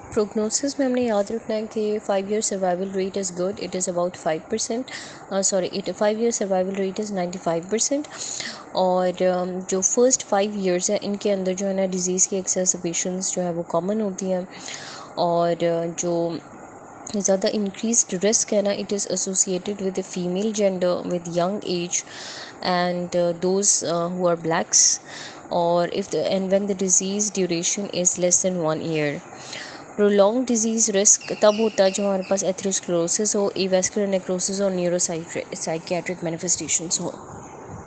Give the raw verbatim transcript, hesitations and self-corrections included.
Prognosis में हमने याद रखना है कि five year survival rate is good, it is about five percent, sorry it five year survival rate is ninety five percent. और um, जो फर्स्ट फाइव ईयर्स है इनके अंदर जो है ना डिज़ीज़ की एक्सेसिपेशंस जो है वो कॉमन होती हैं। और uh, जो ज़्यादा इंक्रीज रिस्क है ना, it is associated with the female gender with young age and those who are blacks, और if and when the disease duration is less than one year. Prolong disease risk तब होता है जब हमारे पास atherosclerosis हो, एवास्कुलर नेक्रोसिस और neuropsychiatric manifestations हो।